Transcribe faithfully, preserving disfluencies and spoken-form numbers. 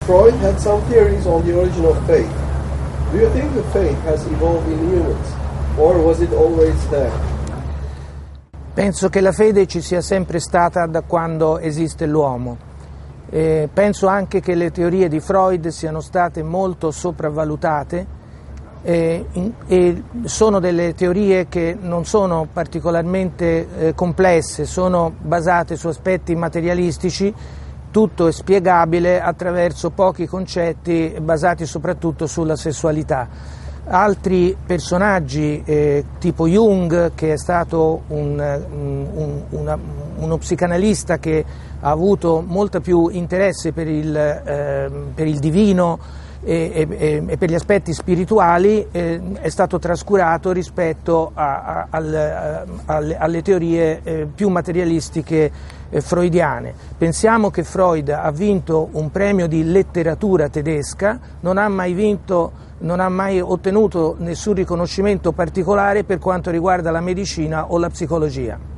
Freud had some theories on the origin of faith. Do you think the faith has evolved in humans, or was it always there? Penso che la fede ci sia sempre stata da quando esiste l'uomo. Eh, penso anche che le teorie di Freud siano state molto sopravvalutate eh, in, e sono delle teorie che non sono particolarmente eh, complesse, sono basate su aspetti materialistici. Tutto è spiegabile attraverso pochi concetti basati soprattutto sulla sessualità. Altri personaggi eh, tipo Jung, che è stato un, un, una, uno psicanalista che ha avuto molto più interesse per il, eh, per il divino e, e, e per gli aspetti spirituali, eh, è stato trascurato rispetto a, a, al, a, alle, alle teorie eh, più materialistiche eh, freudiane. Pensiamo che Freud ha vinto un premio di letteratura tedesca, non ha mai vinto, non ha mai ottenuto nessun riconoscimento particolare per quanto riguarda la medicina o la psicologia.